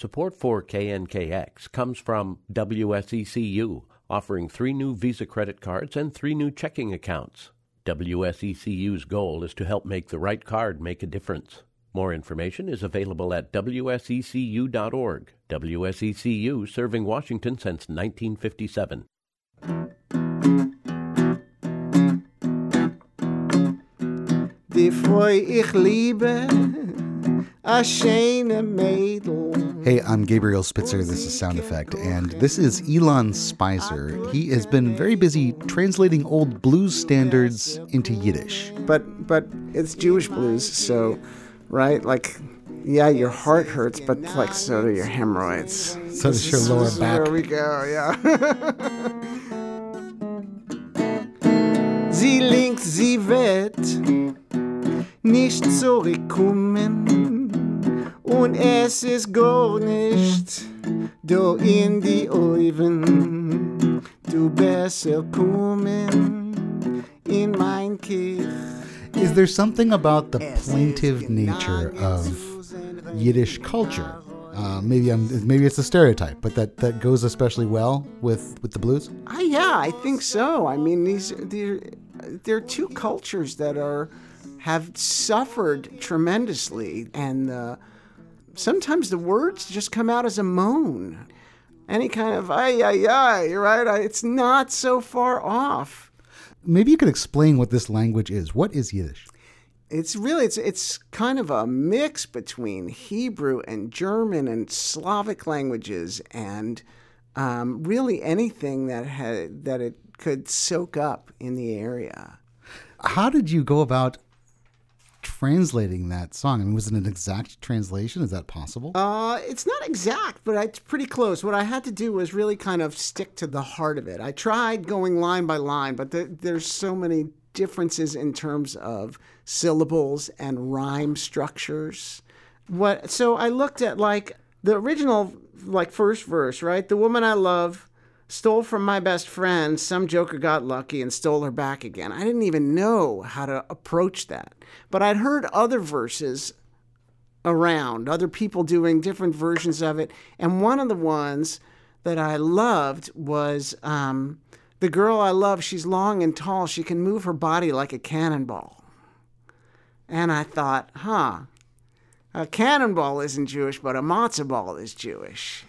Support for KNKX comes from WSECU, offering 3 new Visa credit cards and 3 new checking accounts. WSECU's goal is to help make the right card make a difference. More information is available at wsecu.org. WSECU, serving Washington since 1957. Die Freu ich liebe, a schöne Mädel. Hey, I'm Gabriel Spitzer. This is Sound Effect, and this is Ilan Spicer. He has been very busy translating old blues standards into Yiddish. But it's Jewish blues, so, right? Like, yeah, your heart hurts, but like so do your hemorrhoids. So does your lower back. There we go, yeah. Sie linkt, sie wird nicht zurückkommen und es ist gar nicht da in die Augen. Du besser kommen in mein Kirch. Is there something about the plaintive nature of Yiddish culture? Maybe it's a stereotype, but that goes especially well with the blues? Yeah, I think so. I mean, they're two cultures that have suffered tremendously, and sometimes the words just come out as a moan. Any kind of ay, right? It's not so far off. Maybe you could explain what this language is. What is Yiddish? It's kind of a mix between Hebrew and German and Slavic languages, and really anything that it could soak up in the area. How did you go about translating that song? I mean, was it an exact translation? Is that possible? It's not exact, but it's pretty close. What I had to do was really kind of stick to the heart of it. I tried going line by line, but there's so many differences in terms of syllables and rhyme structures. So I looked at like the original first verse, right? The woman I love stole from my best friend. Some joker got lucky and stole her back again. I didn't even know how to approach that. But I'd heard other verses around, other people doing different versions of it. And one of the ones that I loved was the girl I love, she's long and tall. She can move her body like a cannonball. And I thought, a cannonball isn't Jewish, but a matzo ball is Jewish.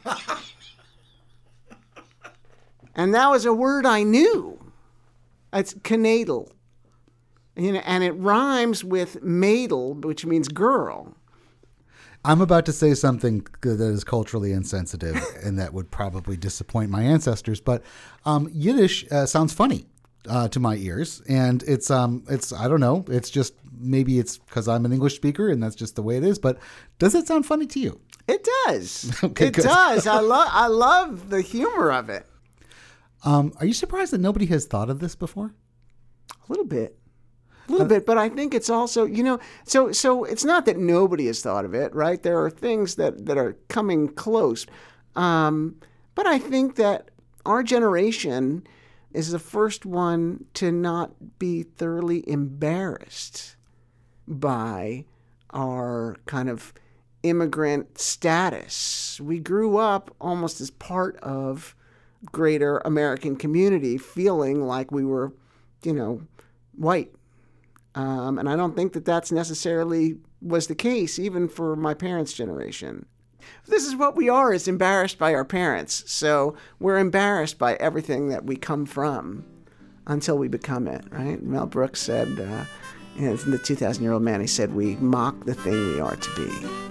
And that was a word I knew. It's knadel. And it rhymes with madel, which means girl. I'm about to say something that is culturally insensitive and that would probably disappoint my ancestors, but Yiddish sounds funny to my ears, and it's I don't know, it's just, maybe it's because I'm an English speaker and that's just the way it is, but does it sound funny to you? It does. Okay, it good. does. I love the humor of it. Are you surprised that nobody has thought of this before? A little bit. But I think it's also, so it's not that nobody has thought of it, right? There are things that are coming close. But I think that our generation is the first one to not be thoroughly embarrassed by our kind of immigrant status. We grew up almost as part of greater American community, feeling like we were, white. And I don't think that that's necessarily was the case, even for my parents' generation. This is what we are, is embarrassed by our parents. So we're embarrassed by everything that we come from until we become it, right? Mel Brooks said, in The 2,000-Year-Old Man, he said, we mock the thing we are to be.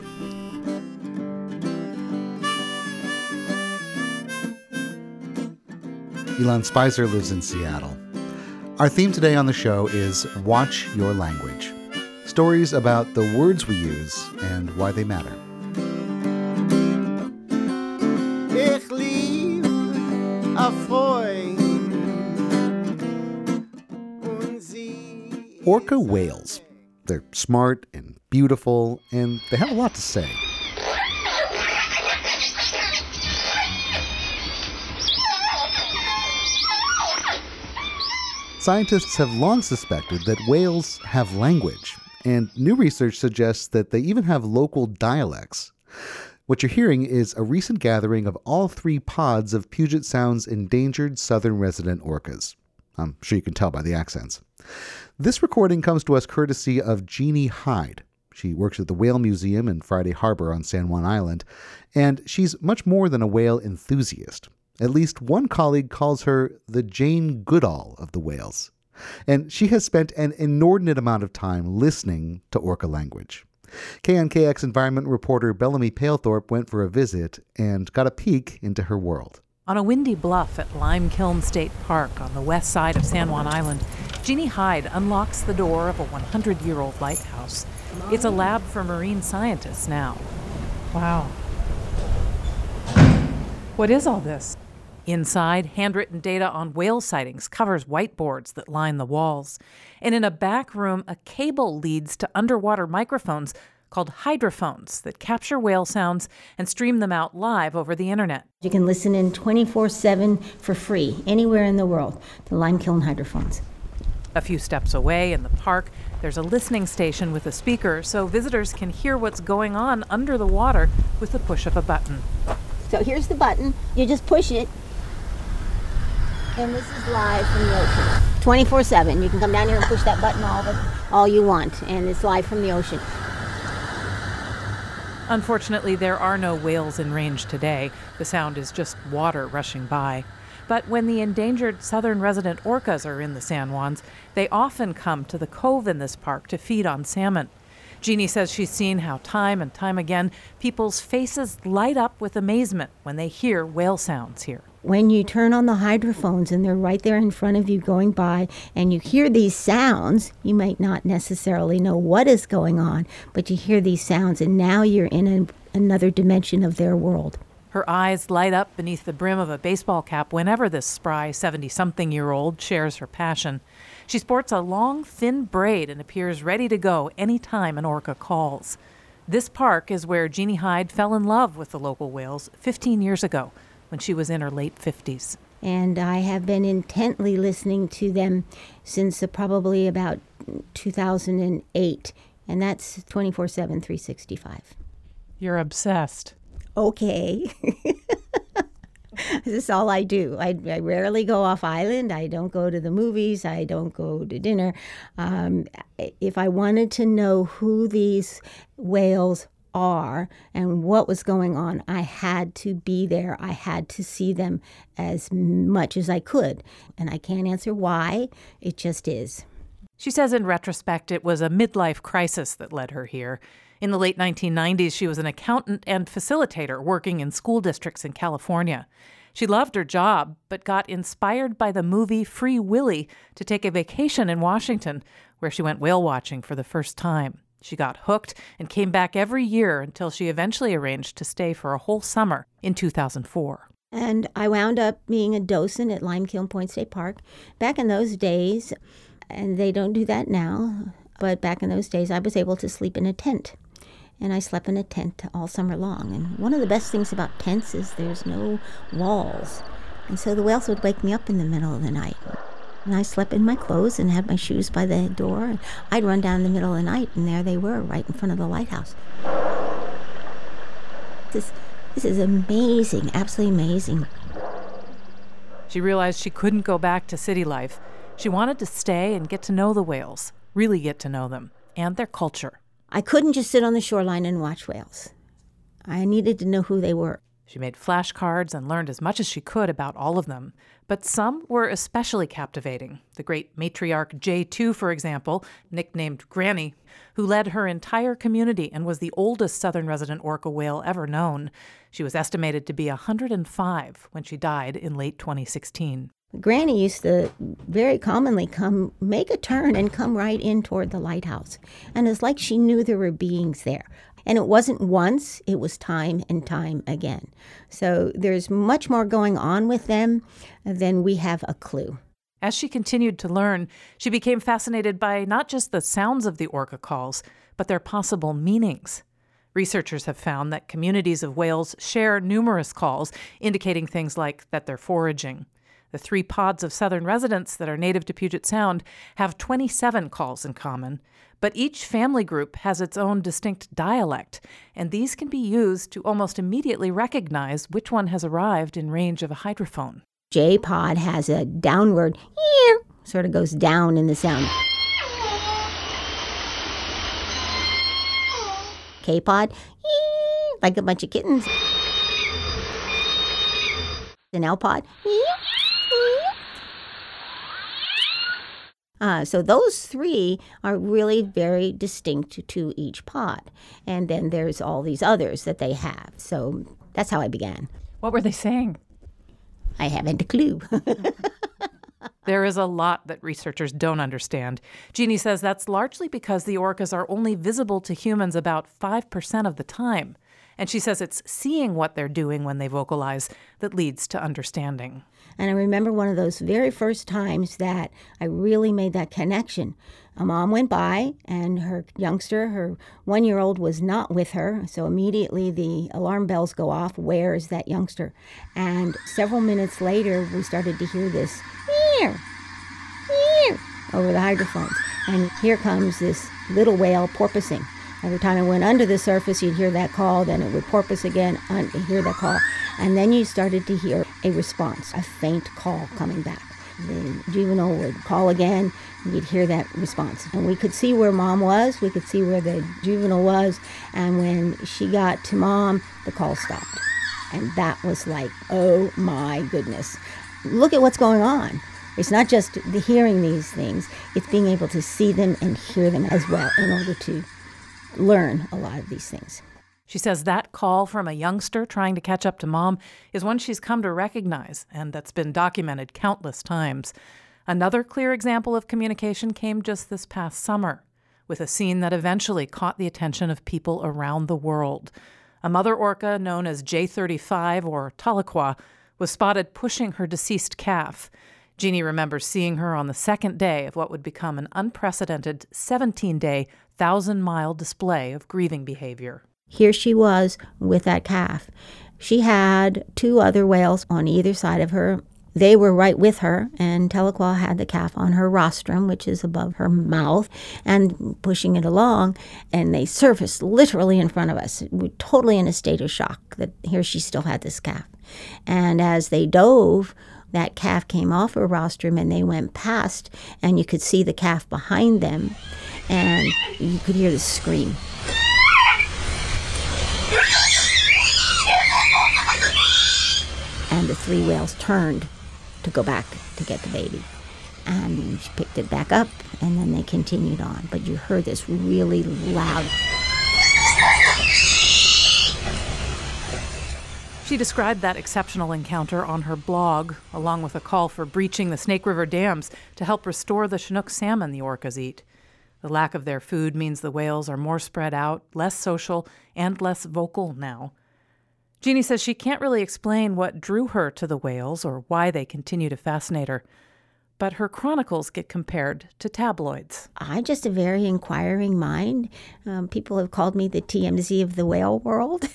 Ilan Spicer lives in Seattle. Our theme today on the show is Watch Your Language. Stories about the words we use and why they matter. Ich lieb a Freund und sie... Orca whales. They're smart and beautiful, and they have a lot to say. Scientists have long suspected that whales have language, and new research suggests that they even have local dialects. What you're hearing is a recent gathering of all 3 pods of Puget Sound's endangered southern resident orcas. I'm sure you can tell by the accents. This recording comes to us courtesy of Jeannie Hyde. She works at the Whale Museum in Friday Harbor on San Juan Island, and she's much more than a whale enthusiast. At least one colleague calls her the Jane Goodall of the whales. And she has spent an inordinate amount of time listening to orca language. KNKX environment reporter Bellamy Palethorpe went for a visit and got a peek into her world. On a windy bluff at Limekiln State Park on the west side of San Juan Island, Jeannie Hyde unlocks the door of a 100-year-old lighthouse. It's a lab for marine scientists now. Wow. What is all this? Inside, handwritten data on whale sightings covers whiteboards that line the walls. And in a back room, a cable leads to underwater microphones called hydrophones that capture whale sounds and stream them out live over the internet. You can listen in 24/7 for free, anywhere in the world, the Limekiln hydrophones. A few steps away in the park, there's a listening station with a speaker so visitors can hear what's going on under the water with the push of a button. So here's the button. You just push it. And this is live from the ocean. 24/7. You can come down here and push that button all you want, and it's live from the ocean. Unfortunately, there are no whales in range today. The sound is just water rushing by. But when the endangered southern resident orcas are in the San Juans, they often come to the cove in this park to feed on salmon. Jeannie says she's seen how time and time again people's faces light up with amazement when they hear whale sounds here. When you turn on the hydrophones and they're right there in front of you going by and you hear these sounds, you might not necessarily know what is going on, but you hear these sounds and now you're in another dimension of their world. Her eyes light up beneath the brim of a baseball cap whenever this spry 70-something-year-old shares her passion. She sports a long, thin braid and appears ready to go any time an orca calls. This park is where Jeannie Hyde fell in love with the local whales 15 years ago, when she was in her late 50s. And I have been intently listening to them since probably about 2008, and that's 24/7, 365. You're obsessed. Okay. This is all I do. I rarely go off island. I don't go to the movies. I don't go to dinner. If I wanted to know who these whales are and what was going on, I had to be there. I had to see them as much as I could. And I can't answer why. It just is. She says in retrospect it was a midlife crisis that led her here. In the late 1990s, she was an accountant and facilitator working in school districts in California. She loved her job, but got inspired by the movie Free Willy to take a vacation in Washington, where she went whale watching for the first time. She got hooked and came back every year until she eventually arranged to stay for a whole summer in 2004. And I wound up being a docent at Limekiln Point State Park. Back in those days, and they don't do that now, but back in those days I was able to sleep in a tent. And I slept in a tent all summer long. And one of the best things about tents is there's no walls. And so the whales would wake me up in the middle of the night. And I slept in my clothes and had my shoes by the door. And I'd run down in the middle of the night, and there they were, right in front of the lighthouse. This is amazing, absolutely amazing. She realized she couldn't go back to city life. She wanted to stay and get to know the whales, really get to know them, and their culture. I couldn't just sit on the shoreline and watch whales. I needed to know who they were. She made flashcards and learned as much as she could about all of them. But some were especially captivating. The great matriarch J2, for example, nicknamed Granny, who led her entire community and was the oldest southern resident orca whale ever known. She was estimated to be 105 when she died in late 2016. Granny used to very commonly make a turn and come right in toward the lighthouse. And it's like she knew there were beings there. And it wasn't once, it was time and time again. So there's much more going on with them than we have a clue. As she continued to learn, she became fascinated by not just the sounds of the orca calls, but their possible meanings. Researchers have found that communities of whales share numerous calls, indicating things like that they're foraging, The 3 pods of southern residents that are native to Puget Sound have 27 calls in common, but each family group has its own distinct dialect, and these can be used to almost immediately recognize which one has arrived in range of a hydrophone. J pod has a downward, sort of goes down in the sound. K pod, like a bunch of kittens. An L pod. So those 3 are really very distinct to each pod. And then there's all these others that they have. So that's how I began. What were they saying? I haven't a clue. There is a lot that researchers don't understand. Jeannie says that's largely because the orcas are only visible to humans about 5% of the time. And she says it's seeing what they're doing when they vocalize that leads to understanding. And I remember one of those very first times that I really made that connection. A mom went by, and her youngster, her 1-year-old, was not with her. So immediately the alarm bells go off. Where is that youngster? And several minutes later, we started to hear this over the hydrophones. And here comes this little whale porpoising. Every time it went under the surface, you'd hear that call, then it would porpoise again, hear that call. And then you started to hear a response, a faint call coming back. The juvenile would call again, and you'd hear that response. And we could see where mom was, we could see where the juvenile was, and when she got to mom, the call stopped. And that was like, oh my goodness. Look at what's going on. It's not just the hearing these things, it's being able to see them and hear them as well in order to learn a lot of these things. She says that call from a youngster trying to catch up to mom is one she's come to recognize, and that's been documented countless times. Another clear example of communication came just this past summer, with a scene that eventually caught the attention of people around the world. A mother orca known as J35, or Tahlequah, was spotted pushing her deceased calf. Jeannie remembers seeing her on the second day of what would become an unprecedented 17-day, 1,000-mile display of grieving behavior. Here she was with that calf. She had 2 other whales on either side of her. They were right with her, and Tahlequah had the calf on her rostrum, which is above her mouth, and pushing it along, and they surfaced literally in front of us. We were totally in a state of shock that here she still had this calf. And as they dove, that calf came off her rostrum, and they went past, and you could see the calf behind them, and you could hear the scream. And the 3 whales turned to go back to get the baby. And she picked it back up, and then they continued on. But you heard this really loud. She described that exceptional encounter on her blog, along with a call for breaching the Snake River dams to help restore the Chinook salmon the orcas eat. The lack of their food means the whales are more spread out, less social, and less vocal now. Jeannie says she can't really explain what drew her to the whales or why they continue to fascinate her, but her chronicles get compared to tabloids. I'm just a very inquiring mind. People have called me the TMZ of the whale world.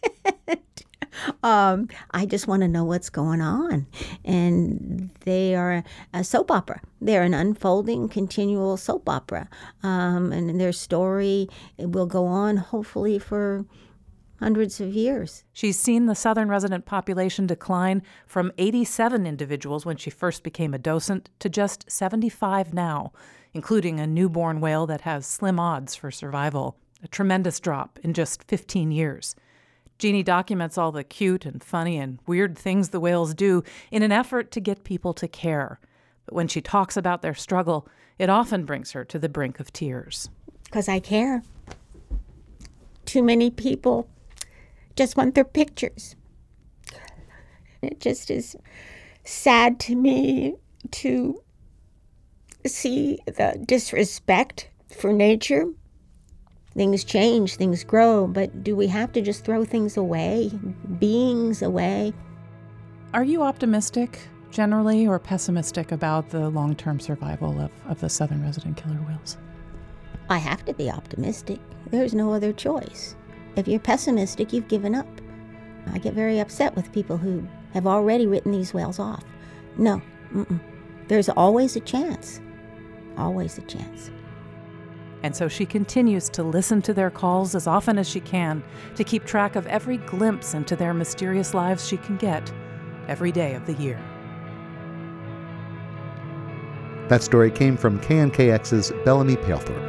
I just want to know what's going on. And they are a soap opera. They're an unfolding, continual soap opera. And their story will go on, hopefully, for hundreds of years. She's seen the southern resident population decline from 87 individuals when she first became a docent to just 75 now, including a newborn whale that has slim odds for survival, a tremendous drop in just 15 years. Jeannie documents all the cute and funny and weird things the whales do in an effort to get people to care. But when she talks about their struggle, it often brings her to the brink of tears. Because I care. Too many people just want their pictures. It just is sad to me to see the disrespect for nature. Things change, things grow, but do we have to just throw things away, beings away? Are you optimistic generally or pessimistic about the long-term survival of the southern resident killer whales? I have to be optimistic. There's no other choice. If you're pessimistic, you've given up. I get very upset with people who have already written these whales off. No. Mm-mm. There's always a chance. Always a chance. And so she continues to listen to their calls as often as she can to keep track of every glimpse into their mysterious lives she can get every day of the year. That story came from KNKX's Bellamy Palethorpe.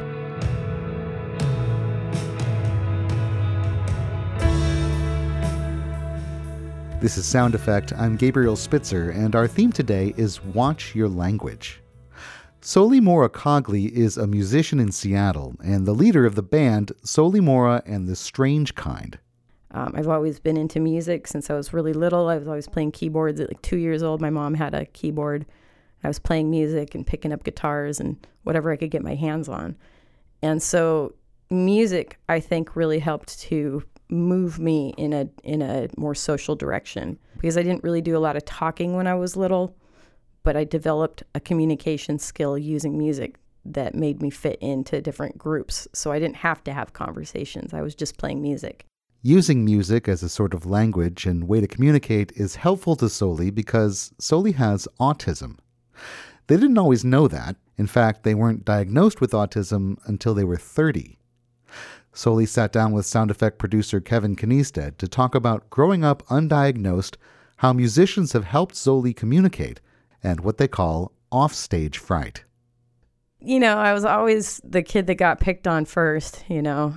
This is Sound Effect. I'm Gabriel Spitzer, and our theme today is Watch Your Language. Soli Mora Cogli is a musician in Seattle and the leader of the band Soli Mora and the Strange Kind. I've always been into music since I was really little. I was always playing keyboards at like 2 years old. My mom had a keyboard. I was playing music and picking up guitars and whatever I could get my hands on. And so music, I think, really helped to move me in a more social direction, because I didn't really do a lot of talking when I was little, but I developed a communication skill using music that made me fit into different groups. So I didn't have to have conversations. I was just playing music. Using music as a sort of language and way to communicate is helpful to Soli because Soli has autism. They didn't always know that. In fact, they weren't diagnosed with autism until they were 30. Soli sat down with Sound Effect producer Kevin Kniestead to talk about growing up undiagnosed, how musicians have helped Soli communicate, and what they call offstage fright. You know, I was always the kid that got picked on first, you know.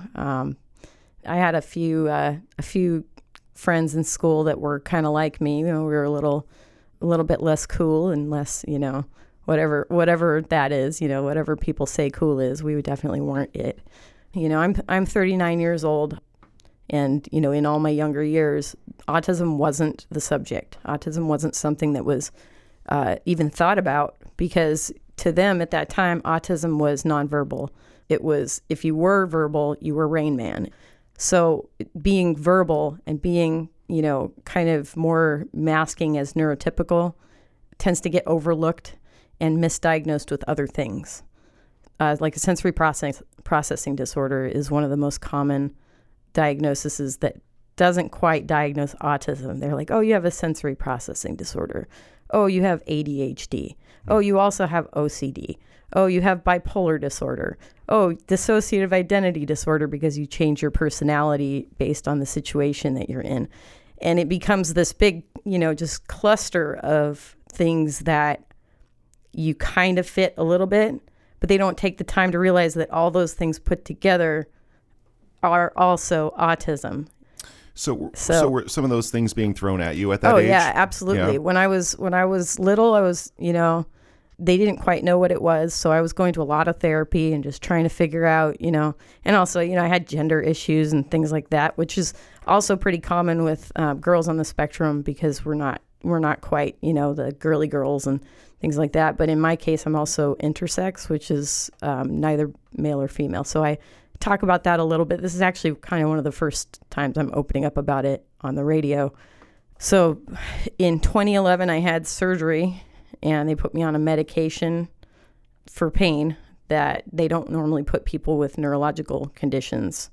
I had a few friends in school that were kind of like me. You know, we were a little bit less cool and less, you know, whatever that is, you know, whatever people say cool is, we definitely weren't it. You know, I'm 39 years old, and, you know, in all my younger years, autism wasn't the subject. Autism wasn't something that was even thought about, because to them at that time, autism was nonverbal. It was, if you were verbal, you were Rain Man. So being verbal and being, you know, kind of more masking as neurotypical tends to get overlooked and misdiagnosed with other things. Like a sensory processing disorder is one of the most common diagnoses that doesn't quite diagnose autism. They're like, oh, you have a sensory processing disorder. Oh, you have ADHD. Oh, you also have OCD. Oh, you have bipolar disorder. Oh, dissociative identity disorder, because you change your personality based on the situation that you're in. And it becomes this big, you know, just cluster of things that you kind of fit a little bit, but they don't take the time to realize that all those things put together are also autism. So were some of those things being thrown at you at that age? Oh yeah, absolutely. Yeah. When I was little, I was, you know, they didn't quite know what it was, so I was going to a lot of therapy and just trying to figure out, you know, and also, you know, I had gender issues and things like that, which is also pretty common with girls on the spectrum, because we're not quite, you know, the girly girls and things like that. But in my case, I'm also intersex, which is neither male or female. So I talk about that a little bit. This is actually kind of one of the first times I'm opening up about it on the radio. So in 2011, I had surgery, and they put me on a medication for pain that they don't normally put people with neurological conditions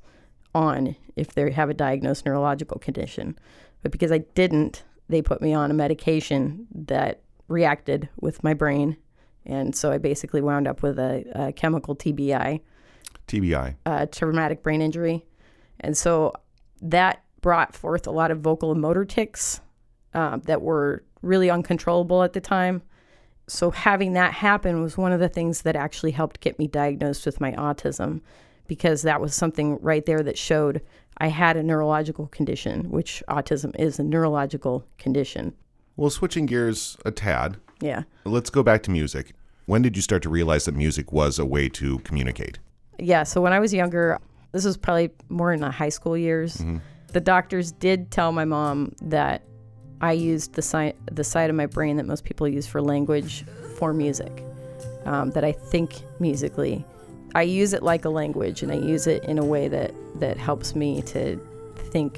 on if they have a diagnosed neurological condition. But because I didn't, they put me on a medication that reacted with my brain. And so I basically wound up with a chemical TBI. Traumatic brain injury. And so that brought forth a lot of vocal and motor tics that were really uncontrollable at the time. So having that happen was one of the things that actually helped get me diagnosed with my autism, because that was something right there that showed I had a neurological condition, which autism is a neurological condition. Well, switching gears a tad. Yeah. Let's go back to music. When did you start to realize that music was a way to communicate? Yeah, so when I was younger, this was probably more in the high school years, the doctors did tell my mom that I used the side of my brain that most people use for language for music, that I think musically. I use it like a language, and I use it in a way that helps me to think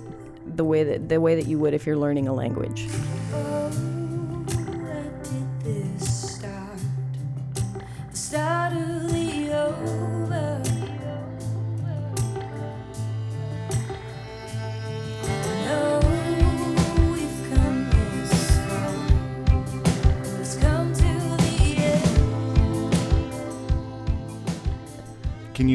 the way that you would if you're learning a language.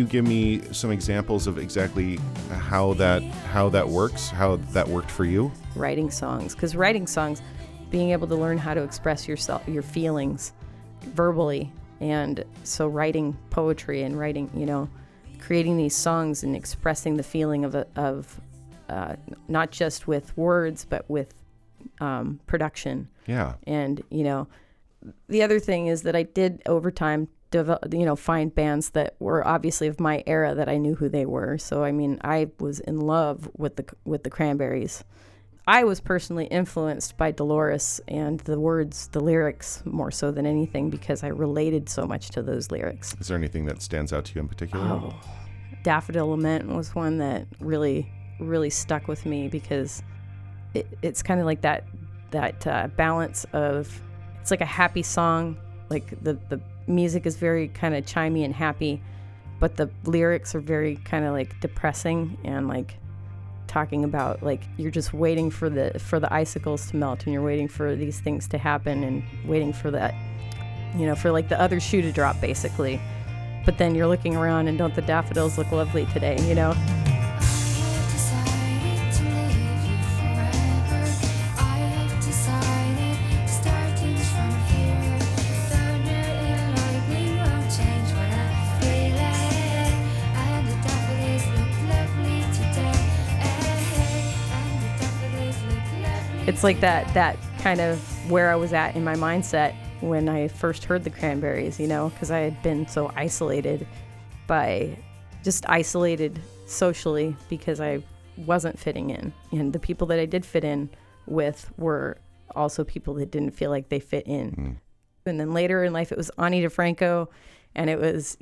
you give me some examples of exactly how that works, how that worked for you? Writing songs, because writing songs, being able to learn how to express yourself, your feelings verbally, and so writing poetry and writing, creating these songs and expressing the feeling of not just with words but with production. Yeah. And the other thing is that I did over time find bands that were obviously of my era that I knew who they were. So I was in love with the Cranberries. I was personally influenced by Dolores and the words, the lyrics, more so than anything, because I related so much to those lyrics. Is there anything that stands out to you in particular? Oh, Daffodil Lament was one that really, really stuck with me, because it's kind of like that balance of, it's like a happy song, like the music is very kind of chimey and happy, but the lyrics are very kind of like depressing and like talking about like you're just waiting for the icicles to melt, and you're waiting for these things to happen and waiting for that, for like the other shoe to drop basically. But then you're looking around and don't the daffodils look lovely today, It's like that kind of where I was at in my mindset when I first heard the Cranberries, because I had been so isolated socially because I wasn't fitting in. And the people that I did fit in with were also people that didn't feel like they fit in. Mm. And then later in life, it was Ani DeFranco, and it was,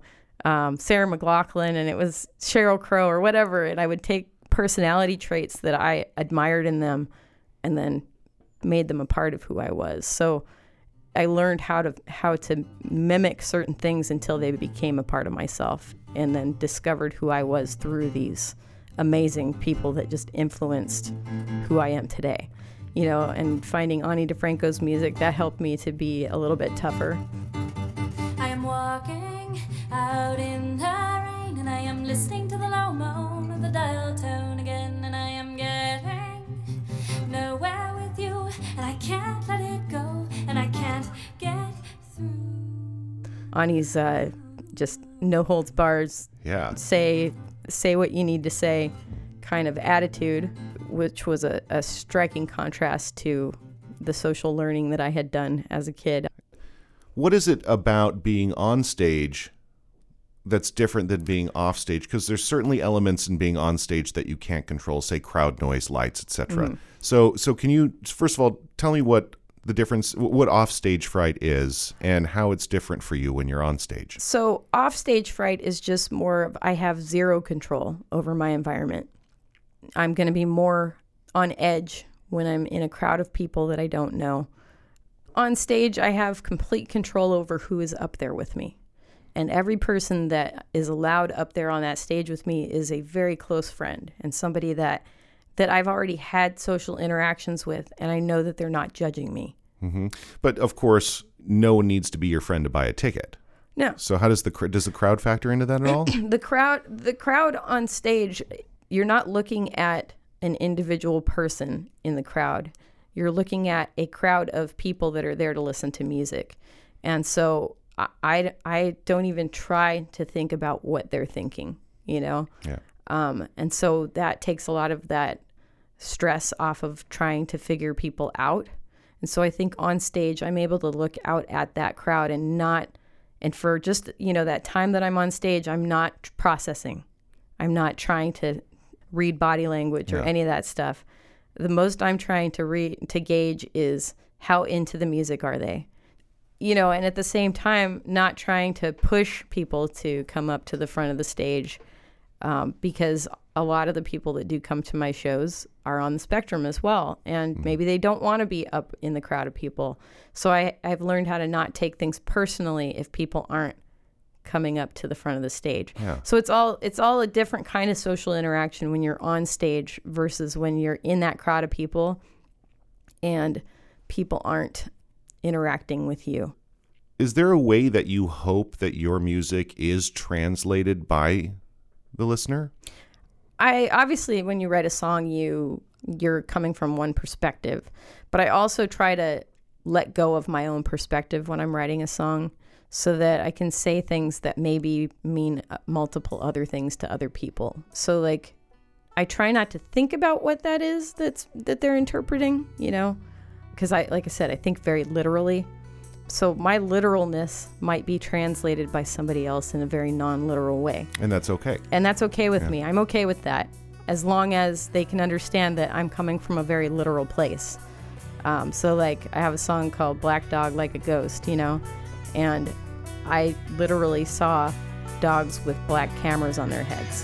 Sarah McLachlan, and it was Sheryl Crow or whatever. And I would take personality traits that I admired in them and then made them a part of who I was. So I learned how to mimic certain things until they became a part of myself, and then discovered who I was through these amazing people that just influenced who I am today. And finding Ani DeFranco's music, that helped me to be a little bit tougher. I am walking out in the rain, and I am listening to the low moan of the dial tone again, and I am getting nowhere with you, and I can't let it go, and I can't get through. Ani's just no holds bars. Yeah. Say what you need to say kind of attitude, which was a striking contrast to the social learning that I had done as a kid. What is it about being on stage that's different than being off stage? Because there's certainly elements in being on stage that you can't control, say crowd noise, lights, etc. Mm. So can you, first of all, tell me what the difference, what off-stage fright is and how it's different for you when you're on stage? So off-stage fright is just more of, I have zero control over my environment. I'm going to be more on edge when I'm in a crowd of people that I don't know. On stage, I have complete control over who is up there with me. And every person that is allowed up there on that stage with me is a very close friend and somebody that I've already had social interactions with, and I know that they're not judging me. Mm-hmm. But of course, no one needs to be your friend to buy a ticket. No. So how does the crowd factor into that at all? The crowd on stage, you're not looking at an individual person in the crowd. You're looking at a crowd of people that are there to listen to music. And so I don't even try to think about what they're thinking, Yeah. And so that takes a lot of that stress off of trying to figure people out. And so I think on stage, I'm able to look out at that crowd and for just, that time that I'm on stage, I'm not processing. I'm not trying to read body language or any of that stuff. The most I'm trying to gauge is how into the music are they? And at the same time, not trying to push people to come up to the front of the stage, because a lot of the people that do come to my shows are on the spectrum as well. And maybe they don't want to be up in the crowd of people. So I've learned how to not take things personally if people aren't coming up to the front of the stage. Yeah. So it's all a different kind of social interaction when you're on stage versus when you're in that crowd of people and people aren't interacting with you. Is there a way that you hope that your music is translated by the listener? Obviously, when you write a song, you're coming from one perspective, but I also try to let go of my own perspective when I'm writing a song so that I can say things that maybe mean multiple other things to other people. So like, I try not to think about what that is that they're interpreting, because like I said, I think very literally. So my literalness might be translated by somebody else in a very non-literal way. And that's okay. And that's okay with me. I'm okay with that, as long as they can understand that I'm coming from a very literal place. So like, I have a song called Black Dog Like a Ghost, and I literally saw dogs with black cameras on their heads.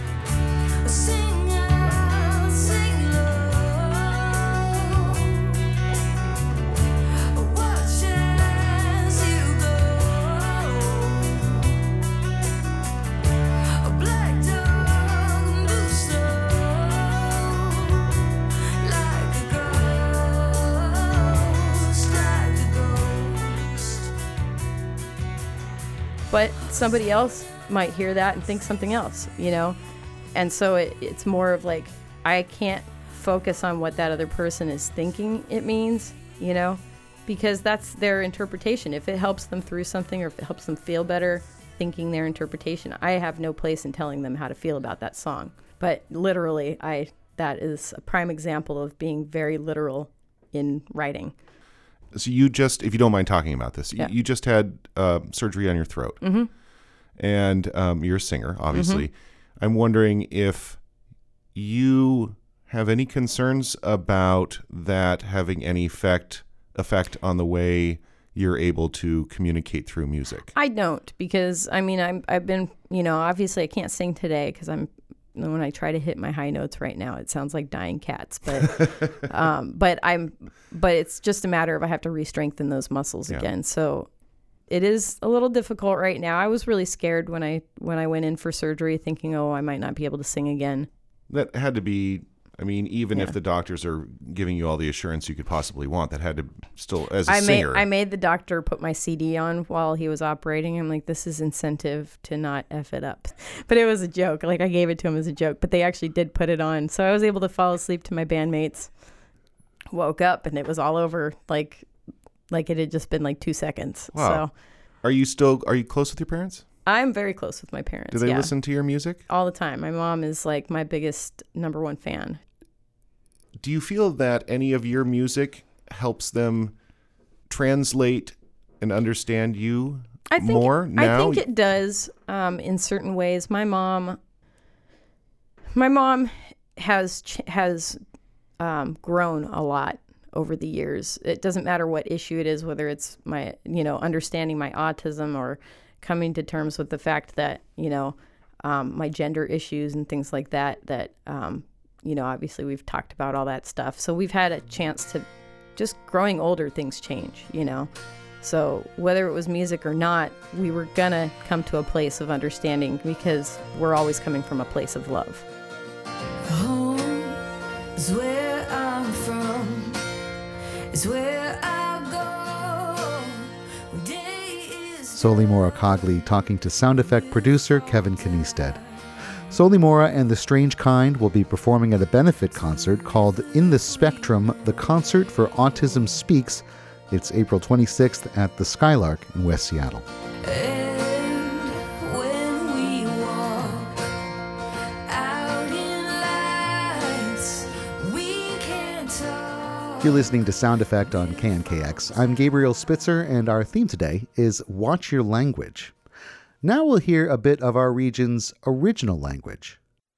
But somebody else might hear that and think something else, And so it's more of like, I can't focus on what that other person is thinking it means, because that's their interpretation. If it helps them through something or if it helps them feel better thinking their interpretation, I have no place in telling them how to feel about that song. But literally, that is a prime example of being very literal in writing. So you just, if you don't mind talking about this, you just had surgery on your throat. Mm-hmm. And you're a singer, obviously. Mm-hmm. I'm wondering if you have any concerns about that having any effect on the way you're able to communicate through music. I don't, because I've been, obviously I can't sing today because when I try to hit my high notes right now, it sounds like dying cats. But but it's just a matter of I have to re-strengthen those muscles again. So it is a little difficult right now. I was really scared when I went in for surgery, thinking, I might not be able to sing again. That had to be. Even if the doctors are giving you all the assurance you could possibly want, that had to still, as a singer. I made the doctor put my CD on while he was operating. I'm like, this is incentive to not F it up. But it was a joke. Like, I gave it to him as a joke, but they actually did put it on. So I was able to fall asleep to my bandmates. Woke up and it was all over, like it had just been like 2 seconds. Wow. So, are you close with your parents? I'm very close with my parents. Do they listen to your music? All the time. My mom is like my biggest number one fan. Do you feel that any of your music helps them translate and understand you more now? I think it does in certain ways. My mom has grown a lot over the years. It doesn't matter what issue it is, whether it's my, understanding my autism or coming to terms with the fact that, my gender issues and things like that, obviously we've talked about all that stuff. So we've had a chance to, just growing older, things change, So whether it was music or not, we were going to come to a place of understanding because we're always coming from a place of love. Home is where I'm from, is where I go. When day is Solimora Cogley talking to sound effect producer Kevin Kniested. Solimora and the Strange Kind will be performing at a benefit concert called In the Spectrum, the Concert for Autism Speaks. It's April 26th at the Skylark in West Seattle. and when we walk out in lights, we can't talk. You're listening to Sound Effect on KNKX. I'm Gabriel Spitzer, and our theme today is Watch Your Language. Now we'll hear a bit of our region's original language.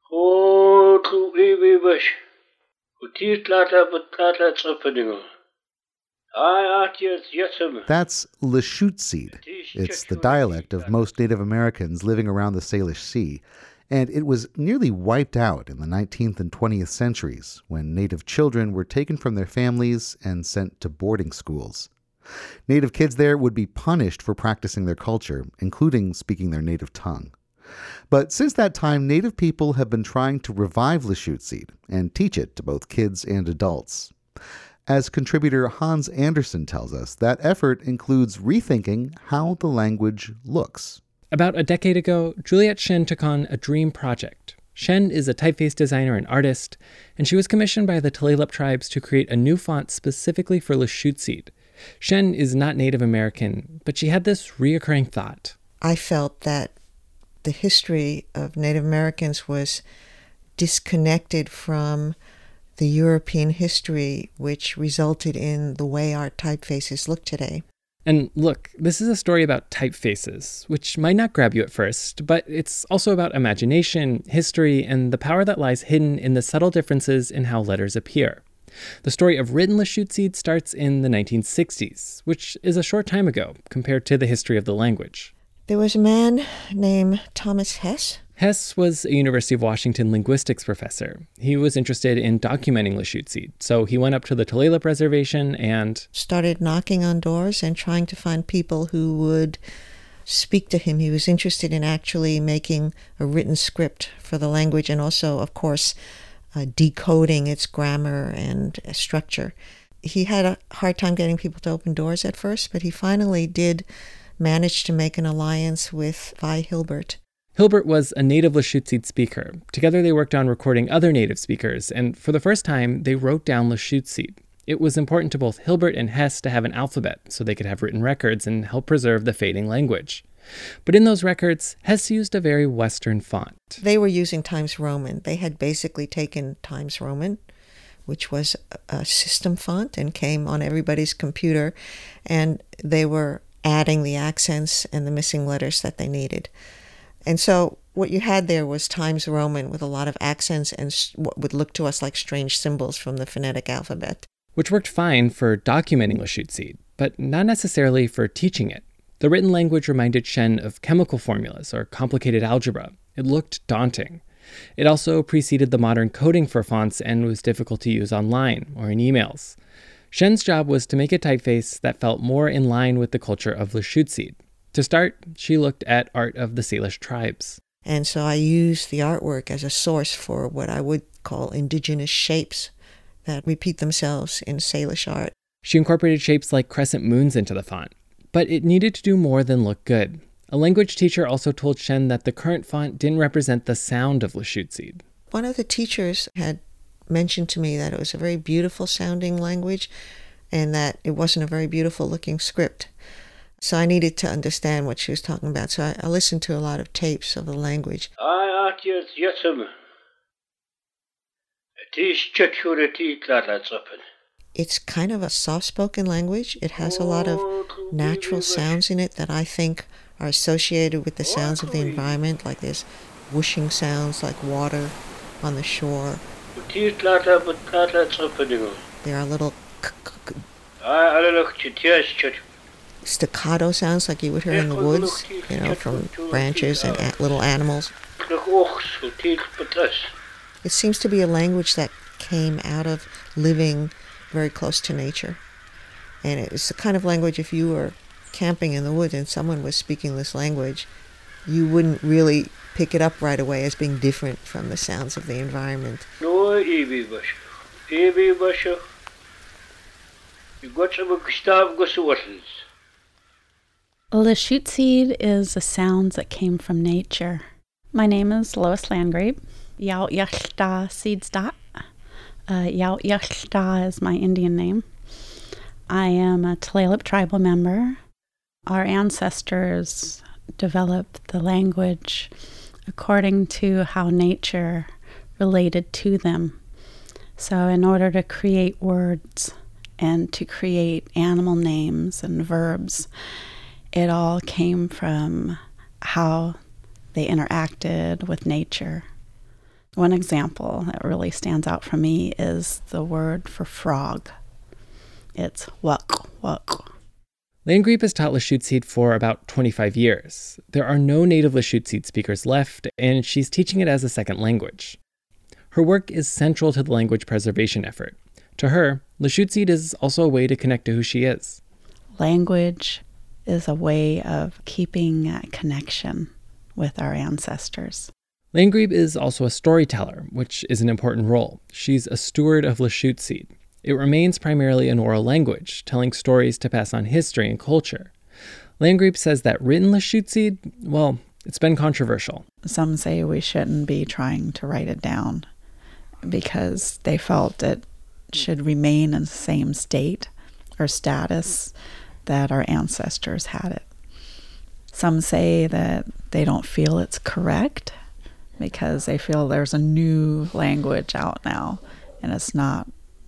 That's Lushootseed. It's the dialect of most Native Americans living around the Salish Sea, and it was nearly wiped out in the 19th and 20th centuries when Native children were taken from their families and sent to boarding schools. Native kids there would be punished for practicing their culture, including speaking their native tongue. But since that time, Native people have been trying to revive Lushootseed and teach it to both kids and adults. As contributor Hans Andersen tells us, that effort includes rethinking how the language looks. About a decade ago, Juliet Shen took on a dream project. Shen is a typeface designer and artist, and she was commissioned by the Tulalip tribes to create a new font specifically for Lushootseed. Shen is not Native American, but she had this reoccurring thought. I felt that the history of Native Americans was disconnected from the European history, which resulted in the way our typefaces look today. And look, this is a story about typefaces, which might not grab you at first, but it's also about imagination, history, and the power that lies hidden in the subtle differences in how letters appear. The story of written Lushootseed starts in the 1960s, which is a short time ago compared to the history of the language. There was a man named Thomas Hess. Hess was a University of Washington linguistics professor. He was interested in documenting Lushootseed, so he went up to the Tulalip Reservation and started knocking on doors and trying to find people who would speak to him. He was interested in actually making a written script for the language and also, of course, decoding its grammar and structure. He had a hard time getting people to open doors at first, but he finally did manage to make an alliance with Vi Hilbert. Hilbert was a native Lushootseed speaker. Together they worked on recording other native speakers, and for the first time, they wrote down Lushootseed. It was important to both Hilbert and Hess to have an alphabet so they could have written records and help preserve the fading language. But in those records, Hess used a very Western font. They were using Times Roman. They had basically taken Times Roman, which was a system font and came on everybody's computer, and they were adding the accents and the missing letters that they needed. And so what you had there was Times Roman with a lot of accents and what would look to us like strange symbols from the phonetic alphabet. Which worked fine for documenting Lushootseed, but not necessarily for teaching it. The written language reminded Shen of chemical formulas or complicated algebra. It looked daunting. It also preceded the modern coding for fonts and was difficult to use online or in emails. Shen's job was to make a typeface that felt more in line with the culture of Lushootseed. To start, she looked at art of the Salish tribes. And so I used the artwork as a source for what I would call indigenous shapes that repeat themselves in Salish art. She incorporated shapes like crescent moons into the font. But it needed to do more than look good. A language teacher also told Shen that the current font didn't represent the sound of Lushootseed. One of the teachers had mentioned to me that it was a very beautiful sounding language and that it wasn't a very beautiful looking script. So I needed to understand what she was talking about. So I listened to a lot of tapes of the language. It's kind of a soft-spoken language. It has a lot of natural sounds in it that I think are associated with the sounds of the environment, like there's whooshing sounds like water on the shore. There are little staccato sounds like you would hear in the woods, from branches and little animals. It seems to be a language that came out of living very close to nature. And it's the kind of language, if you were camping in the woods and someone was speaking this language, you wouldn't really pick it up right away as being different from the sounds of the environment. Lushootseed is the sounds that came from nature. My name is Lois Landgrape. Yaw Yashta Seedstat. Yaw Yashta is my Indian name. I am a Tulalip tribal member. Our ancestors developed the language according to how nature related to them. So in order to create words and to create animal names and verbs, it all came from how they interacted with nature. One example that really stands out for me is the word for frog. It's wuk, wuk. Landgrape has taught Lushootseed for about 25 years. There are no native Lushootseed speakers left, and she's teaching it as a second language. Her work is central to the language preservation effort. To her, Lushootseed is also a way to connect to who she is. Language is a way of keeping a connection with our ancestors. Landgrape is also a storyteller, which is an important role. She's a steward of Lushootseed. It remains primarily an oral language, telling stories to pass on history and culture. Landgreep says that written Lushootseed, well, it's been controversial. Some say we shouldn't be trying to write it down because they felt it should remain in the same state or status that our ancestors had it. Some say that they don't feel it's correct because they feel there's a new language out now and it's not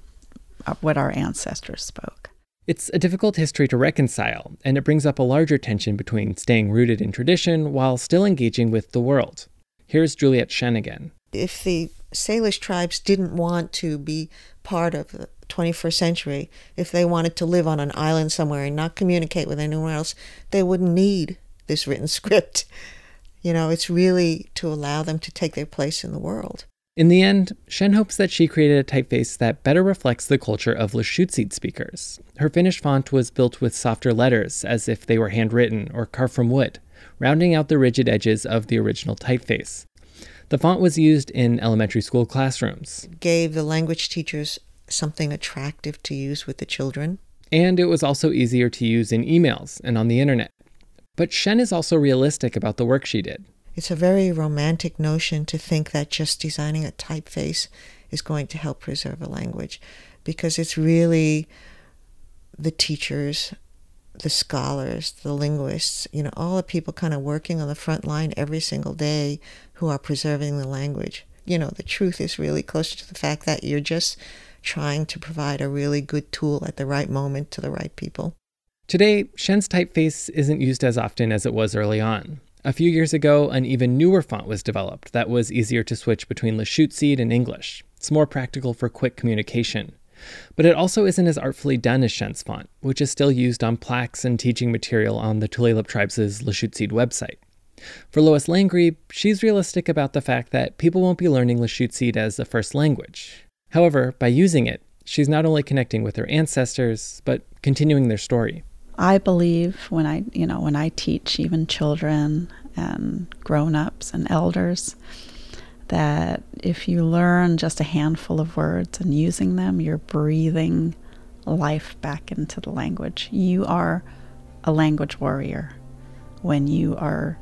what our ancestors spoke. It's a difficult history to reconcile, and it brings up a larger tension between staying rooted in tradition while still engaging with the world. Here's Juliet Shen again. If the Salish tribes didn't want to be part of the 21st century, if they wanted to live on an island somewhere and not communicate with anyone else, they wouldn't need this written script. It's really to allow them to take their place in the world. In the end, Shen hopes that she created a typeface that better reflects the culture of Lushootseed speakers. Her finished font was built with softer letters, as if they were handwritten or carved from wood, rounding out the rigid edges of the original typeface. The font was used in elementary school classrooms. Gave the language teachers something attractive to use with the children. And it was also easier to use in emails and on the internet. But Shen is also realistic about the work she did. It's a very romantic notion to think that just designing a typeface is going to help preserve a language, because it's really the teachers, the scholars, the linguists, all the people kind of working on the front line every single day who are preserving the language. The truth is really closer to the fact that you're just trying to provide a really good tool at the right moment to the right people. Today, Shen's typeface isn't used as often as it was early on. A few years ago, an even newer font was developed that was easier to switch between Lushootseed and English. It's more practical for quick communication. But it also isn't as artfully done as Shen's font, which is still used on plaques and teaching material on the Tulalip Tribes' Lushootseed website. For Lois Landgreep, she's realistic about the fact that people won't be learning Lushootseed as a first language. However, by using it, she's not only connecting with her ancestors, but continuing their story. I believe when I teach even children and grown-ups and elders, that if you learn just a handful of words and using them, you're breathing life back into the language. You are a language warrior when you are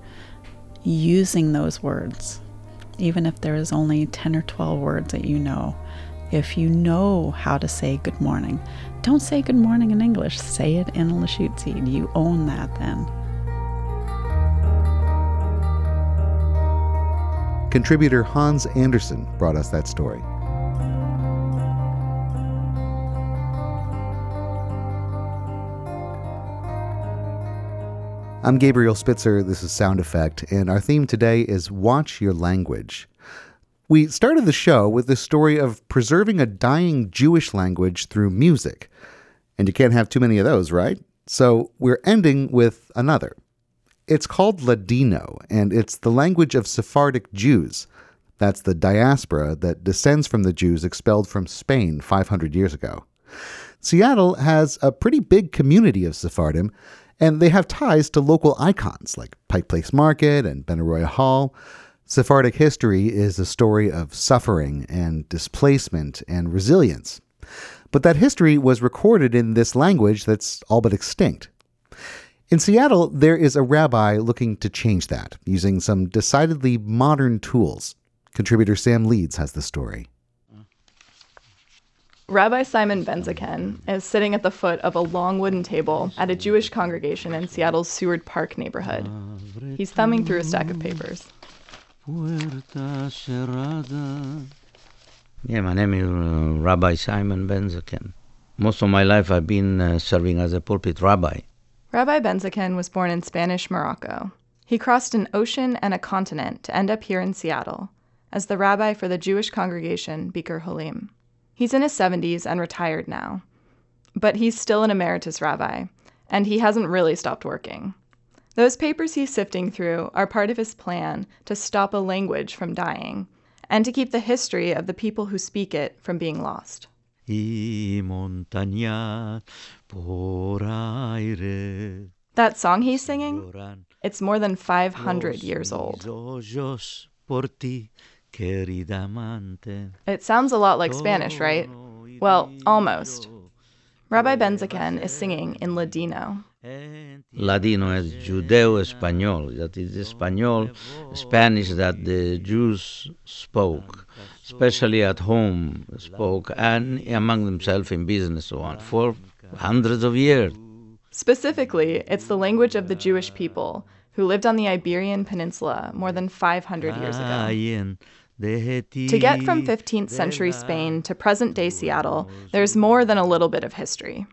using those words, even if there is only 10 or 12 words that you know. If you know how to say good morning, don't say good morning in English, say it in Lushootseed. You own that then. Contributor Hans Anderson brought us that story. I'm Gabriel Spitzer, this is Sound Effect, and our theme today is Watch Your Language. We started the show with the story of preserving a dying Jewish language through music. And you can't have too many of those, right? So we're ending with another. It's called Ladino, and it's the language of Sephardic Jews. That's the diaspora that descends from the Jews expelled from Spain 500 years ago. Seattle has a pretty big community of Sephardim, and they have ties to local icons like Pike Place Market and Benaroya Hall. Sephardic history is a story of suffering and displacement and resilience. But that history was recorded in this language that's all but extinct. In Seattle, there is a rabbi looking to change that, using some decidedly modern tools. Contributor Sam Leeds has the story. Rabbi Simon Benzaken is sitting at the foot of a long wooden table at a Jewish congregation in Seattle's Seward Park neighborhood. He's thumbing through a stack of papers. Yeah, my name is Rabbi Simon Benzaken. Most of my life I've been serving as a pulpit rabbi. Rabbi Benzaken was born in Spanish Morocco. He crossed an ocean and a continent to end up here in Seattle as the rabbi for the Jewish congregation Bikur Holim. He's in his 70s and retired now. But he's still an emeritus rabbi, and he hasn't really stopped working. Those papers he's sifting through are part of his plan to stop a language from dying and to keep the history of the people who speak it from being lost. That song he's singing, it's more than 500 years old. It sounds a lot like Spanish, right? Well, almost. Rabbi Benzaken is singing in Ladino. Ladino is Judeo-Español, that is Español, Spanish that the Jews spoke, especially at home spoke, and among themselves in business so on, for hundreds of years. Specifically, it's the language of the Jewish people who lived on the Iberian Peninsula more than 500 years ago. To get from 15th century Spain to present-day Seattle, there's more than a little bit of history.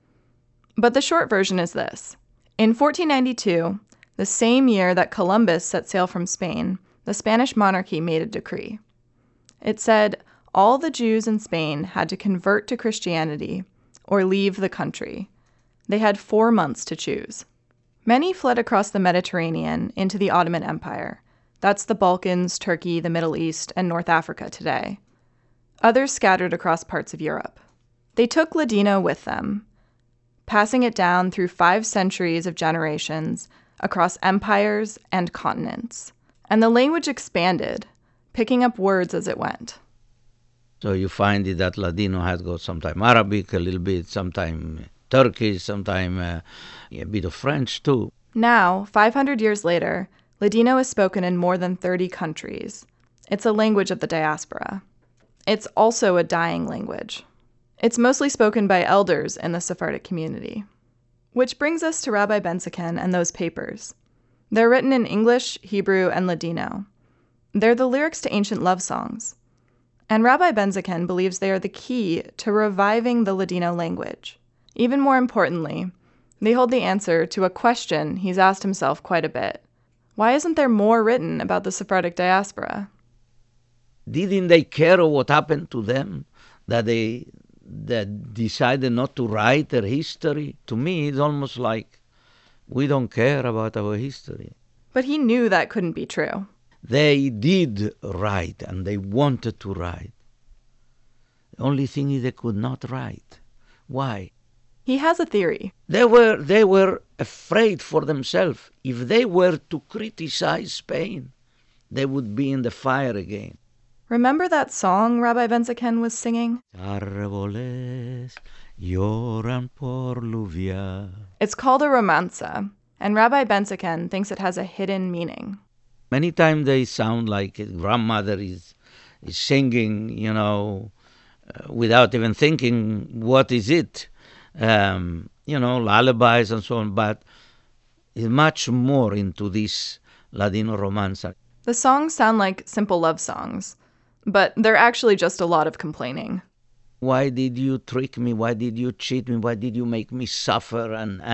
But the short version is this. In 1492, the same year that Columbus set sail from Spain, the Spanish monarchy made a decree. It said all the Jews in Spain had to convert to Christianity or leave the country. They had 4 months to choose. Many fled across the Mediterranean into the Ottoman Empire. That's the Balkans, Turkey, the Middle East, and North Africa today. Others scattered across parts of Europe. They took Ladino with them, passing it down through 5 centuries of generations across empires and continents. And the language expanded, picking up words as it went. So you find it that Ladino has got sometime Arabic, a little bit, sometime Turkish, sometime a bit of French too. Now, 500 years later, Ladino is spoken in more than 30 countries. It's a language of the diaspora. It's also a dying language. It's mostly spoken by elders in the Sephardic community. Which brings us to Rabbi Benzaken and those papers. They're written in English, Hebrew, and Ladino. They're the lyrics to ancient love songs. And Rabbi Benzaken believes they are the key to reviving the Ladino language. Even more importantly, they hold the answer to a question he's asked himself quite a bit. Why isn't there more written about the Sephardic diaspora? Didn't they care what happened to them? That they decided not to write their history? To me, it's almost like we don't care about our history. But he knew that couldn't be true. They did write, and they wanted to write. The only thing is they could not write. Why? He has a theory. They were afraid for themselves. If they were to criticize Spain, they would be in the fire again. Remember that song Rabbi Benzaken was singing? It's called a romanza, and Rabbi Benzaken thinks it has a hidden meaning. Many times they sound like a grandmother is singing, without even thinking, what is it? Lullabies and so on, but it's much more into this Ladino romanza. The songs sound like simple love songs, but they're actually just a lot of complaining. Why did you trick me? Why did you cheat me? Why did you make me suffer?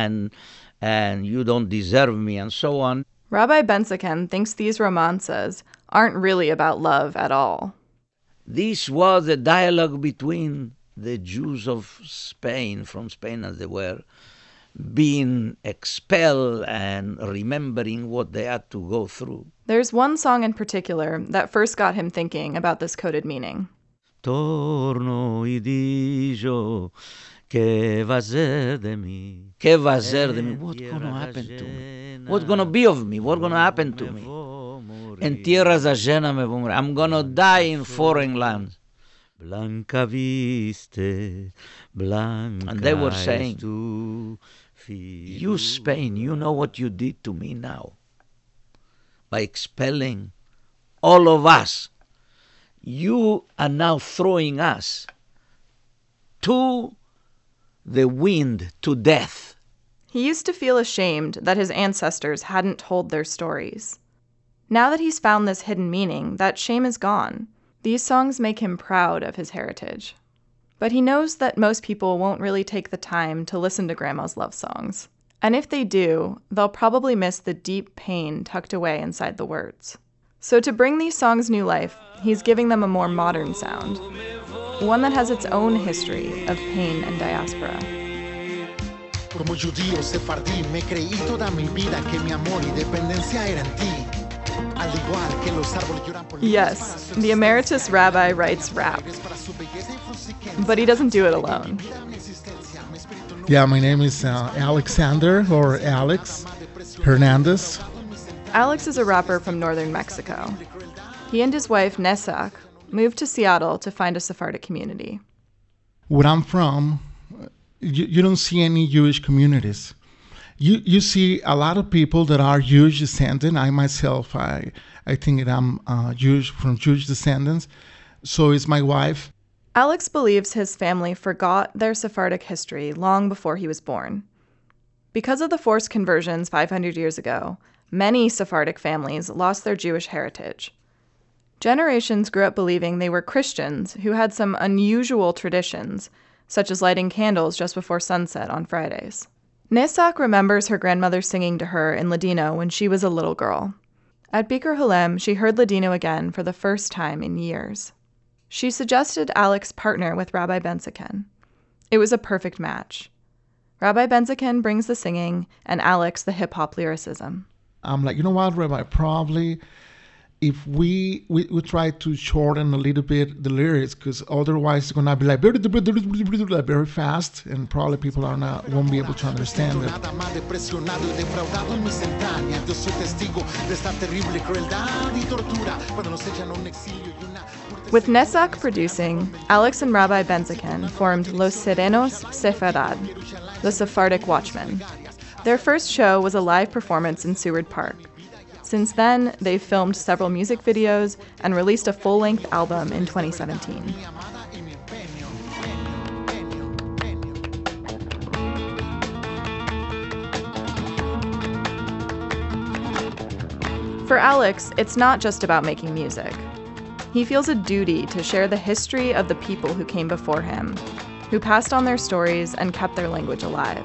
And you don't deserve me, and so on. Rabbi Benzaken thinks these romances aren't really about love at all. This was a dialogue between the Jews of Spain, from Spain as they were, being expelled and remembering what they had to go through. There's one song in particular that first got him thinking about this coded meaning. Torno y dijo, que va ser de mí? Que va ser de mí? What's going to happen to me? What's going to be of me? What's going to happen to me? En tierras ajenas me voy a morir. I'm going to die in foreign lands. Blanca viste, blanca. And they were saying, you Spain, you know what you did to me now. By expelling all of us, you are now throwing us to the wind, to death. He used to feel ashamed that his ancestors hadn't told their stories. Now that he's found this hidden meaning, that shame is gone. These songs make him proud of his heritage. But he knows that most people won't really take the time to listen to Grandma's love songs. And if they do, they'll probably miss the deep pain tucked away inside the words. So to bring these songs new life, he's giving them a more modern sound. One that has its own history of pain and diaspora. Como judío sefardí, me creí toda mi vida que mi amor y dependencia era en ti. Yes, the emeritus rabbi writes rap. But he doesn't do it alone. Yeah, my name is Alexander, or Alex Hernandez. Alex is a rapper from northern Mexico. He and his wife, Nesak, moved to Seattle to find a Sephardic community. where I'm from, you don't see any Jewish communities. You see a lot of people that are Jewish descendant. I myself, I think that I'm Jewish, from Jewish descendants. So is my wife. Alex believes his family forgot their Sephardic history long before he was born. Because of the forced conversions 500 years ago, many Sephardic families lost their Jewish heritage. Generations grew up believing they were Christians who had some unusual traditions, such as lighting candles just before sunset on Fridays. Nesak remembers her grandmother singing to her in Ladino when she was a little girl. At Bikur Halem, she heard Ladino again for the first time in years. She suggested Alex partner with Rabbi Benzaken. It was a perfect match. Rabbi Benzaken brings the singing and Alex the hip-hop lyricism. I'm like, you know what, Rabbi, probably if we try to shorten a little bit the lyrics, because otherwise it's going to be like very fast, and probably people won't be able to understand it. With Nesak producing, Alex and Rabbi Benzaken formed Los Serenos Sefarad, the Sephardic Watchmen. Their first show was a live performance in Seward Park. Since then, they've filmed several music videos and released a full-length album in 2017. For Alex, it's not just about making music. He feels a duty to share the history of the people who came before him, who passed on their stories and kept their language alive.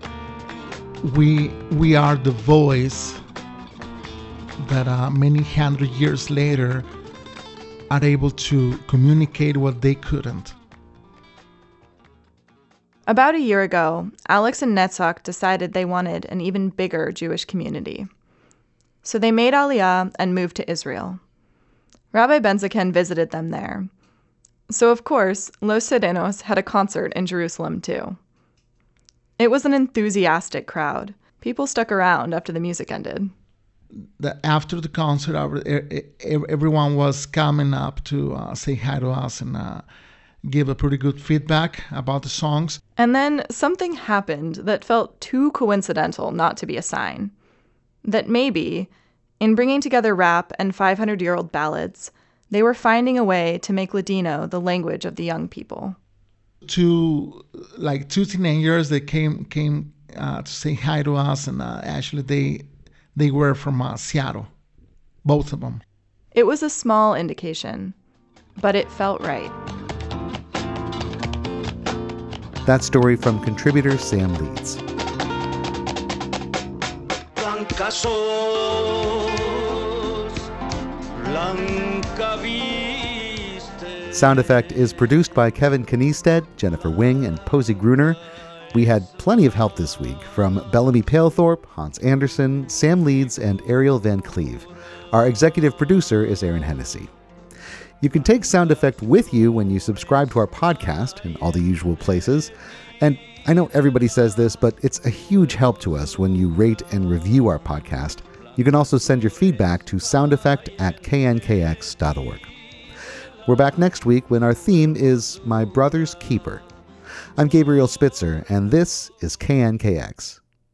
We are the voice that many hundred years later are able to communicate what they couldn't. About a year ago, Alex and Netzach decided they wanted an even bigger Jewish community. So they made Aliyah and moved to Israel. Rabbi Benzaken visited them there. So of course, Los Serenos had a concert in Jerusalem too. It was an enthusiastic crowd. People stuck around after the music ended. After the concert, everyone was coming up to say hi to us and give a pretty good feedback about the songs. And then something happened that felt too coincidental not to be a sign. That maybe, in bringing together rap and 500-year-old ballads, they were finding a way to make Ladino the language of the young people. Two teenagers that came to say hi to us, and actually they were from Seattle, both of them. It was a small indication, but it felt right. That story from contributor Sam Leeds. Sound Effect is produced by Kevin Kniested, Jennifer Wing, and Posey Gruner. We had plenty of help this week from Bellamy Palethorpe, Hans Anderson, Sam Leeds, and Ariel Van Cleve. Our executive producer is Aaron Hennessy. You can take Sound Effect with you when you subscribe to our podcast in all the usual places. And I know everybody says this, but it's a huge help to us when you rate and review our podcast. You can also send your feedback to soundeffect@knkx.org. We're back next week when our theme is My Brother's Keeper. I'm Gabriel Spitzer, and this is KNKX.